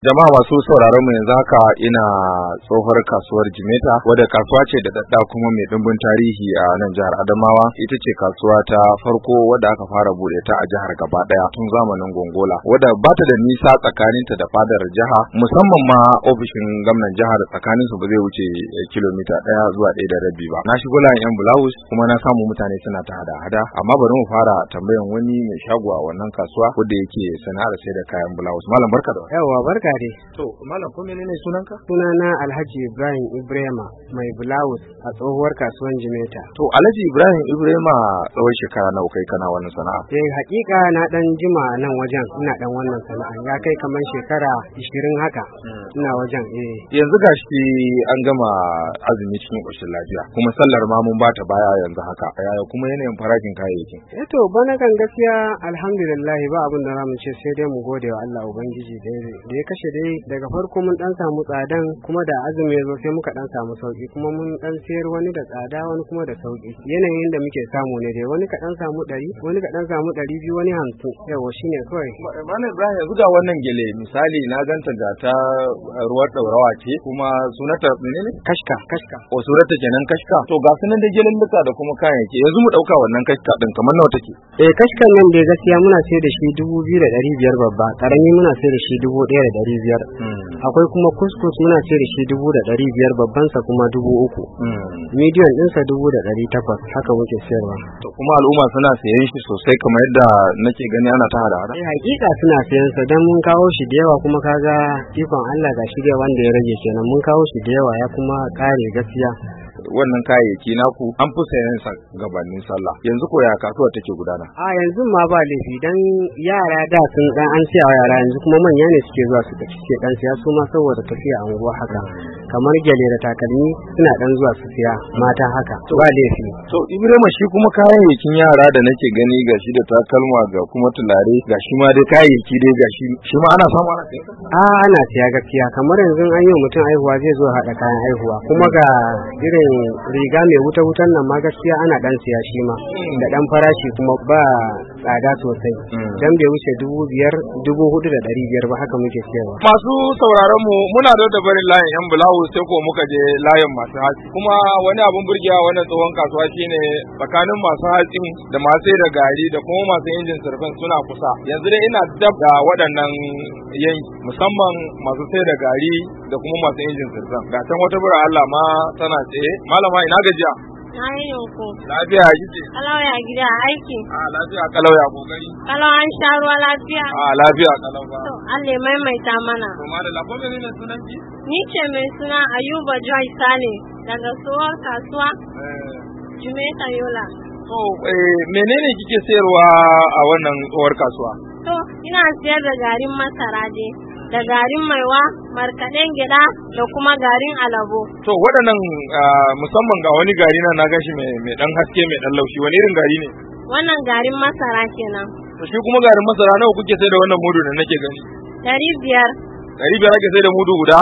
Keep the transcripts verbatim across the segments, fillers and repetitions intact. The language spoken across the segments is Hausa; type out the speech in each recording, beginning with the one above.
Jama'a masu sauraron mu yanzu haka ina tsohuwar kasuwar Jimeta wadda kasuwa ce da dadda kuma mai dimbin tarihi a nan jihar Adamawa. Ita ce kasuwa ta farko wadda aka fara bude ta a jihar gaba daya tun zamanin Gongola, wadda ba ta da nisa tsakaninta da fadar jiha, musamman ma ofishin gwamnan jihar tsakanin su ba zai wuce kilomita daya zuwa ɗaya da rabi ba. Na shigo layin yan bulawus kuma na samu mutane suna ta hada-hada, amma bari mu fara tambayan wani mai shago a wannan kasuwa wanda yake sana'ar sai da kayan bulawus. Malam barka da yawa barka. To, malam ko menene sunanka? Sunana Alhaji Ibrahim Ibrahima mai blouse a tsohuwar kasuwan Jimeta. To, Alhaji Ibrahim Ibrahima tsawon shekara nawa kai kana wannan sana'a? Eh, hakika na dan jima nan wajen ina dan wannan sana'a. Ya kai kamar shekara ishirin haka. Hmm. Ina wajen eh. Yanzu gashi an gama azumi cikin ƙoshin lafiya. Kuma sallar ma mun bata baya yanzu haka. Yaya kuma yanayin farashin kayayyakin? Eh to, bana kan gaskiya alhamdulillah ba abin da zamu ce sai dai mu gode wa Allah Ubangiji da ya kashe dai daga farko mun dan samu tsadan, kuma da azumi ya zo sai muka dan samu sauki, kuma mun dan sayar wani da tsada wani kuma da sauki. Yanayin da muke samu ne dai, wani ka dan samu ɗari, wani ka dan samu ɗari biyu, wani hamsin. Yawa shine kawai. Malam Ibrahim, yanzu ga wannan gele misali na ganta ga ta ruwar daurawa ce kuma sunata menene? Kashka, kashka. O surata kenan kashka. To ga sunan da gelen duka da kuma kayayyaki. Yanzu mu dauka wannan kashka din kamar nawa take? Eh, kashkan nan dai gaskiya muna sayar da shi dubu biyu da ɗari biyar babba, karami muna sayar da shi dubu ɗaya da ɗari biyar. Akwai kuma kuskus muna ce da shi dubu da ɗari biyar, babban sa kuma dubu uku. Medium ɗinsa dubu da ɗari takwas, haka muke sayarwa. To kuma al'umma suna sayen shi sosai kamar yadda nake gani ana ta hada hada. Eh, hakika suna sayen sa dan mun kawo shi da yawa, kuma kaga ikon Allah ga shi dai wanda ya rage kenan, mun kawo shi da yawa ya kuma kare gaskiya. Wannan kayayyaki naku an fi sayan sa gabanin sallah, yanzu ko ya kasuwa take gudana? A yanzu ma ba laifi, dan yara da sun dan an siya wa yara, yanzu kuma manya ne suke zuwa su suke dan siya su ma saboda tafiya a unguwa haka, kamar gyale da takalmi suna dan zuwa su siya mata haka, ba laifi. To Ibrahim, shi kuma kayayyakin yara da nake gani gashi da takalma ga kuma tulare gashi ma dai kayayyaki dai gashi shi ma ana samu ana siya? A ana siya gaskiya, kamar yanzu an yi mutum aihuwa zai zo haɗa kayan aihuwa, kuma ga irin riga mai wuta wutan nan ma gaskiya ana dan siya shi ma da dan farashi kuma ba tsada sosai, dan bai wuce dubu biyar dubu hudu da ɗari biyar ba, haka muke siyarwa. Masu sauraron mu muna da barin layin yan bulawu sai ko muka je layin masu hatsi, kuma wani abun burgewa wannan tsohon kasuwa shine tsakanin masu hatsin da masu sai da gari da kuma masu injin surfin suna kusa. Yanzu dai ina dab da waɗannan yanki, musamman masu sai da gari da kuma masu injin surfin. Ga can wata bura Allah ma tana tsaye. Malama ina gajiya? Na yi yoko. Lafiya kike? Kalau ya gida aiki. A lafiya kalau ya kokari. Kalau an sha ruwa lafiya. A lafiya kalau ba. To Allah maimaita mana. To malala ko menene sunan ki? Ni ce mai suna Ayuba Joy Sale daga tsohuwar kasuwa. Eh. Jimeta Yola. To eh menene kike sayarwa a wannan tsohuwar kasuwa? To ina sayar da garin masara dai, da garin maiwa, markaɗen gyaɗa da kuma garin alabo. To waɗannan musamman ga wani gari na na gashi mai ɗan haske mai ɗan laushi, wani irin gari ne? Wannan garin masara kenan. To shi kuma garin masara nawa kuke sai da wannan mudu da nake gani? Ɗari biyar. Ɗari biyar ake sai da mudu guda?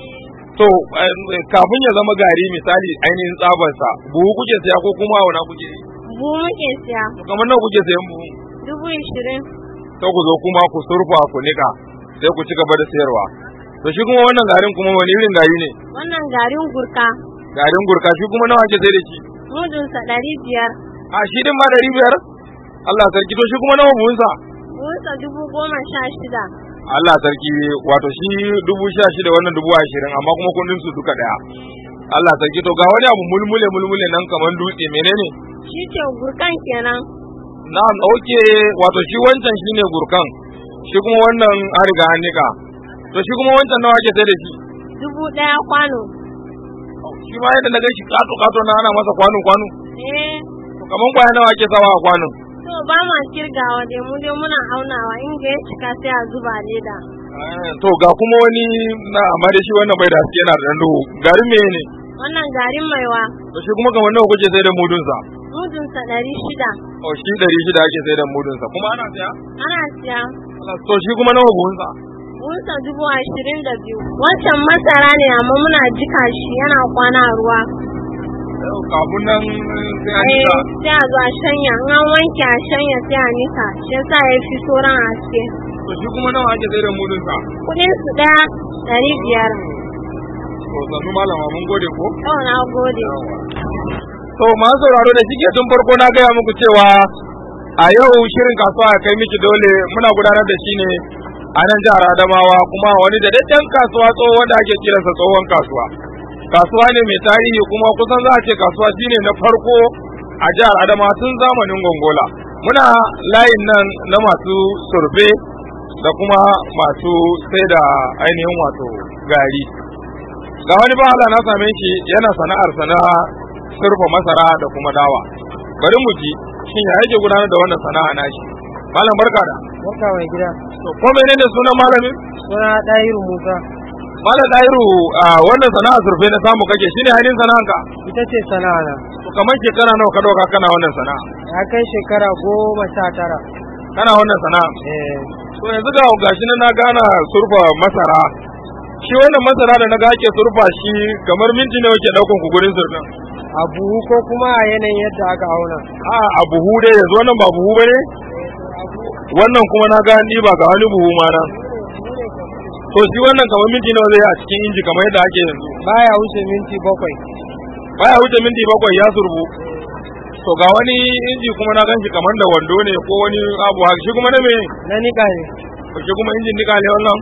To kafin ya zama gari misali ainihin tsabarsa buhu kuke siya ko kuma wana kuke? Buhu muke siya. Kamar nawa kuke sayan buhu? Dubu ishirin. To ku zo kuma ku surfa ku nika sai ku ci gaba da sayarwa. To shi kuma wannan garin kuma wani irin gari ne? Wannan garin gurka. Garin gurka shi kuma nawa ake sai da shi? Mudunsa ɗari biyar. A shi din ma ɗari biyar? Allah sarki, to shi kuma nawa buhunsa? Buhunsa dubu goma sha shida. Allah sarki, wato shi dubu sha shida wannan dubu ashirin, amma kuma kundin su duka ɗaya. Allah sarki, to ga wani abu mulmule mulmule nan kamar dutse menene? Shi ce gurkan kenan. Na'am, oke, wato shi wancan shine gurkan. Shi kuma wannan an riga an nika. To shi kuma wancan nawa ake sai da shi? Dubu ɗaya kwano. Shi ma yadda na ga shi kato kato na ana masa kwano kwano. Eh. Kaman kwaya nawa ake sawa a kwanon? To ba ma kirgawa dai, mu dai muna aunawa, in ga ya cika sai a zuba leda. To ga kuma wani na amma dai shi wannan bai da haske yana da dan duhu. Garin meye ne? Wannan garin maiwa. To shi kuma kamar nawa kuke sai da mudunsa? Mudunsa ɗari shida. Oh, shi ɗari shida ake sai da mudunsa. Kuma ana siya? Ana siya. To shi kuma nawa buhunsa? Buhunsa dubu ashirin da biyu. Wancan masara ne amma muna jika shi yana kwana a ruwa. Kafin nan sai a nika? Sai a zo a shanya, in an wanke a shanya sai a nika, shi yasa ya fi sauran haske. To shi kuma nawa ake sai da mudun sa? Kuɗin su ɗaya ɗari biyar. To sannu malama mun gode ko? Yau na gode. To masu sauraro da shike tun farko na gaya muku cewa a yau shirin kasuwa a kai miki dole muna gudanar da shi ne a nan jihar Adamawa kuma wani da daddan kasuwa tsoho wanda ake kiransa tsohon kasuwa. Kasuwa ne mai tarihi kuma kusan za a ce kasuwa shine na farko a jihar Adamawa tun zamanin Gongola. Muna layin nan na masu surfe da kuma masu sai da ainihin wato gari. Ga wani ba Allah na same shi yana sana'ar sana surfa masara da kuma dawa. Bari mu ji shin ya yake gudanar da wannan sana'a nashi. Malam barka da. Barka mai gida. To ko menene sunan malamin? Suna Dahiru Musa. Malam Dahiru wannan sana'a surfe na samu kake shine halin sana'anka? Ita ce sana'a na. To kamar shekara nawa ka dauka kana wannan sana'a? Ya kai shekara goma sha tara. Kana wannan sana'a? Eh. To yanzu ga gashi na gana surfa masara. Shi wannan masara da na ga ake surfa shi kamar minti nawa ke daukan ku gurin surfin? A buhu ko kuma a yanayin yadda aka auna? A a buhu dai yanzu wannan ba buhu bane? Wannan kuma na ga ni ba ga wani buhu ma na. To shi wannan kamar minti nawa zai a cikin inji kamar yadda ake yanzu? Baya wuce minti bakwai. Baya wuce minti bakwai ya surbu. To ga wani inji kuma na ganshi kamar da wando ne ko wani abu haka shi kuma na me? Na nika ne. Shi kuma injin nika ne wannan?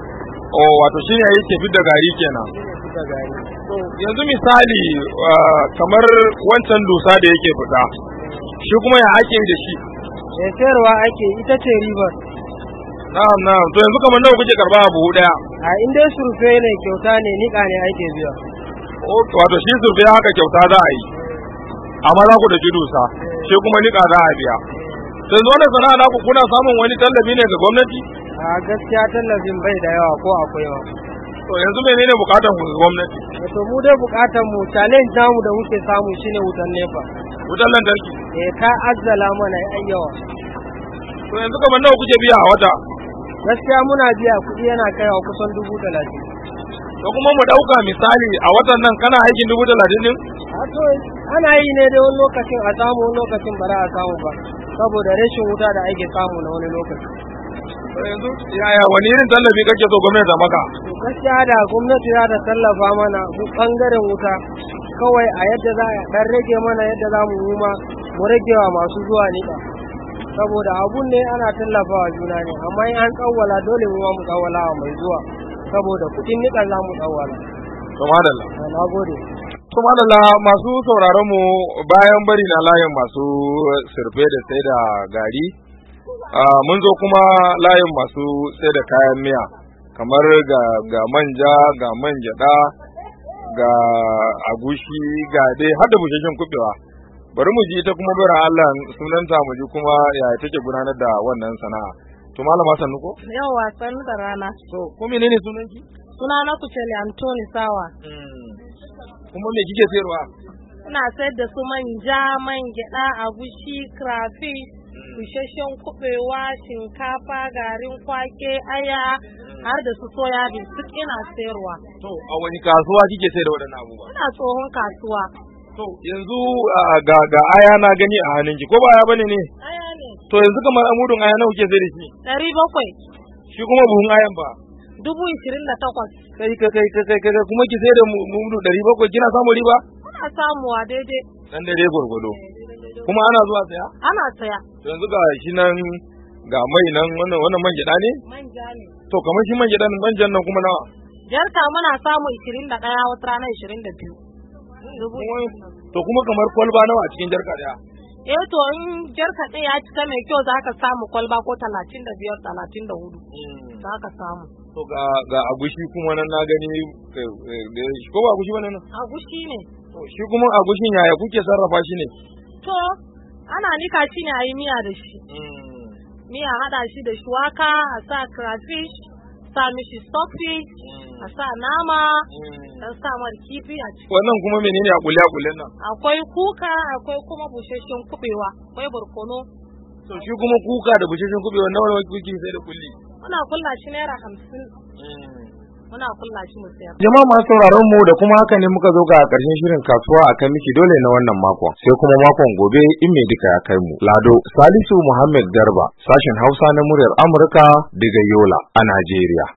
Oh wato shi ne yake fit da gari kenan. Da gari. To yanzu misali kamar wancan dusa da yake fita. Shi kuma ya ake da shi? Ya sayarwa ake ita ce ribar. Na'am na'am to yanzu kamar nawa kuke karba a buhu daya? A inda surfe ne kyauta ne nika ne ake biya. Wato shi surfe haka kyauta za a yi. Amma za ku da dusa, shi kuma nika za a biya. Yanzu wannan sana'a naku kuna samun wani tallafi ne ga gwamnati? A gaskiya tallafin bai da yawa ko akwai yawa. To yanzu menene bukatan ku ga gwamnati? To mu dai bukatan mu challenge namu da muke samu shine wutan nefa. Wutan lantarki? Eh ta azzala mana ai yawa. To yanzu kamar nawa kuke biya a wata? Gaskiya muna biya kuɗi yana kaiwa kusan dubu talatin. To kuma mu dauka misali a watan nan kana aikin dubu talatin din? A to ana yi ne dai wani lokacin a samu wani lokacin ba za a samu ba saboda rashin wuta da ake samu na wani lokaci. To yanzu yaya wani irin tallafi kake so gwamnati ta maka? Gaskiya da gwamnati za ta tallafa mana bangaren wuta kawai a yadda za a dan rage mana yadda za mu yi ma mu rage wa masu zuwa nika. Saboda abun ne ana tallafawa juna ne amma in an tsawwala dole mu ma mu tsawwala wa mai zuwa saboda kuɗin nika za mu tsawwala. To madalla. Na gode. To madalla masu sauraron mu bayan bari na layin masu surfe da sai da gari mun zo kuma layin masu sai da kayan miya kamar ga ga manja ga man gyada ga agushi ga dai har da bushashen kubewa. Bari mu ji ita kuma bara Allah sunanta mu ji kuma ya take gudanar da wannan sana'a. To malama sannu ko? Yawa sannu da rana. To ko menene sunanki? Suna na Kucele Antoni Sawa. Kuma me kike sayarwa? Ina sayar da su manja, man gyada, agushi, crayfish, busasshen kubewa, shinkafa, garin kwake, aya, har da su soya bean duk ina sayarwa. To a wani kasuwa kike sayar da waɗannan abubuwa? Ina tsohon kasuwa. To yanzu ga ga aya na gani a hannunki ko ba aya bane ne? Aya ne. To yanzu kamar amudun aya nawa kuke sayar da shi? Ɗari bakwai. Shi kuma buhun ayan ba? Dubu ishirin da takwas. Kai kai kai kai kai kuma ki sayar da mudu ɗari bakwai kina samun riba? Ana samuwa daidai. Dan daidai gwargwado. Kuma ana zuwa saya? Ana saya. Yanzu ga shi nan ga mai nan wannan wannan man gyaɗa ne? Manja ne. To kamar shi man gyaɗa manjan nan kuma nawa? Jarka muna samu ishirin da ɗaya wata rana ishirin da biyu. To kuma kamar kwalba nawa a cikin jarka ɗaya? Eh to in jarka ɗaya ya cika mai kyau za ka samu kwalba ko talatin da biyar talatin da hudu. Za ka samu. To ga ga agushi kuma nan na gani ko ba agushi bane nan? Agushi ne. To shi kuma agushin yaya kuke sarrafa shi ne? To ana nika shi ne a yi miya da shi. Miya haɗa shi da shuwaka, a sa crayfish, sa mishi stockfish, a sa nama, dan sa mar kifi a ciki. Wannan kuma menene a kulle a kullen nan? Akwai kuka, akwai kuma busasshen kubewa, akwai barkono. To shi kuma kuka da busasshen kubewa nawa nawa kuke sai da kulli? Muna kulla shi naira hamsin. muna kulla shi mu sayar. Jama'a masu sauraron mu da kuma haka ne muka zo ga karshen shirin kasuwa a kan miki dole na wannan makon, sai kuma makon gobe in mai duka ya kai mu. Lado Salisu Muhammad Garba, sashen Hausa na muryar Amurka daga Yola a Najeriya.